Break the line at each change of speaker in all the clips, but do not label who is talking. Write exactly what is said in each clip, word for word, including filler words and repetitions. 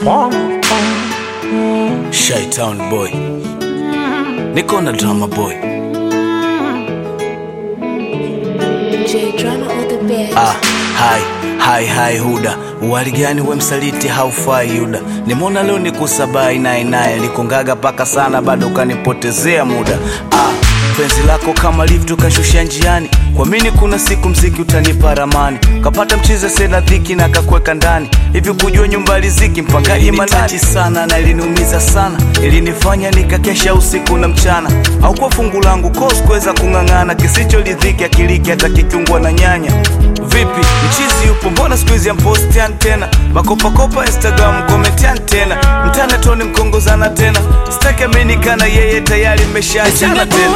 Shytown boy, niko na drama boy.
J Drama on the bed.
Ah, hai, hai, hai Huda. Uwali gani we msaliti haufai Yuda. Nimona leo nikusabai nae nae. Likungaga paka sana bado kanipotezea muda. Ah, penzi lako kama lift ukashusha njiani. Kwa mini kuna siku mziki utanipa ramani. Kapata mchize sena dhiki na kakweka ndani. Hivi kujua nyumba riziki mpangaji manani sana na iliniumiza sana. Ilinifanya nikakesha usiku na mchana. Au kwa fungu langu kosi kuweza kungangana. Kisicho lidhiki akiliki hata kikiungwa na nyanya. Vipi, mchizi yupo mbona squeeze ya mpostian tena. Makopa kopa Instagram komentian tena. Mtana toni mkongozana tena. Sitaki aminikana yeye tayari mmeshaachana tena.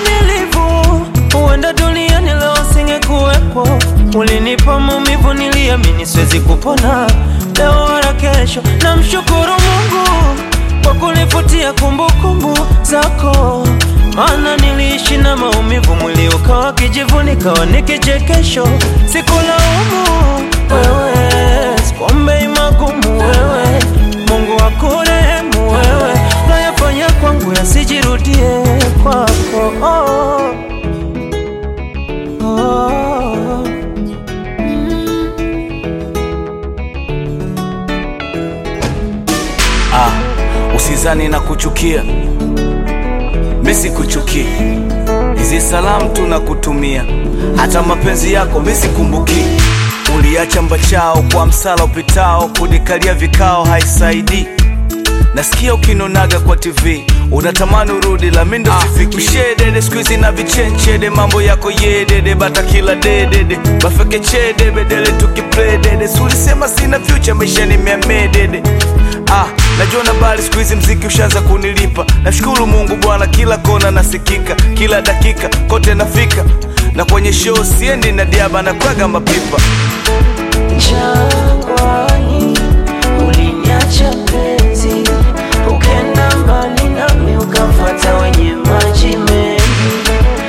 Uenda duniani leo singekuwepo. Ulinipa maumivu niliamini siwezi kupona. Leo wala kesho namshukuru Mungu kwa kunifutia kumbukumbu zako. Maana niliishi na maumivu, mwili ukawa kijivu nikawa nikichekesho. Sikulaumu wewe, sikuombei magumu wewe. Mungu akurehemu wewe, nayafanya kwangu yasijirudie kwako. Oh. Oh.
Ah, usizani na kuchukia, misi kuchukia. Hizi salamu tunakutumia, hata mapenzi yako misi kumbuki. Uliacha mbachao kwa msala upitao, kudikalia vikao haisaidi. Nasikia ukinonaga kwa T V, unatamani urudi la mindo ah, sifiki. Mshedede squeeze na vichenchede, mambo yako yedede, bata kila dedede. Bafeke chede, bedele tukiplay dede. Sulisema sina future, maisha ni miamedede. Ah, najua na bali squeeze mziki ushaanza kunilipa. Nashukuru Mungu Bwana, kila kona nasikika. Kila dakika, kote nafika. Na kwenye show siendi na diaba na kwaga mapipa.
Jangwani, uliniacha penzi. Ukenda mbali nami ukamfuata wenye maji mengi.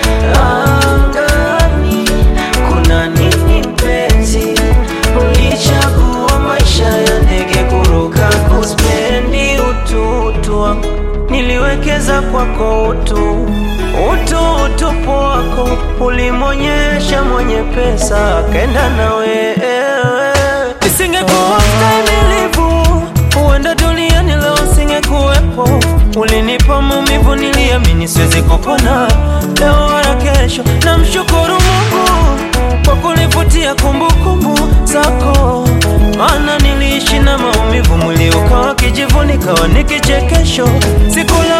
Angani, kuna nini penzi? Ulichagua maisha ya ndege kuruka kuspendi utu wangu. Niliwekeza kwako utu, utu utupu wako. Ulimonyesha mwenye pesa akenda na wewe. Nisingekuwa mstahimilivu, uenda duniani leo singekuwepo. Ulinipa maumivu niliamini siwezi kupona. Leo wala kesho namshukuru Mungu kwa kunifutia kumbukumbu zako. Maana niliishi na maumivu, mwili ukawa kijivu nikawa nikichekesho. Sikula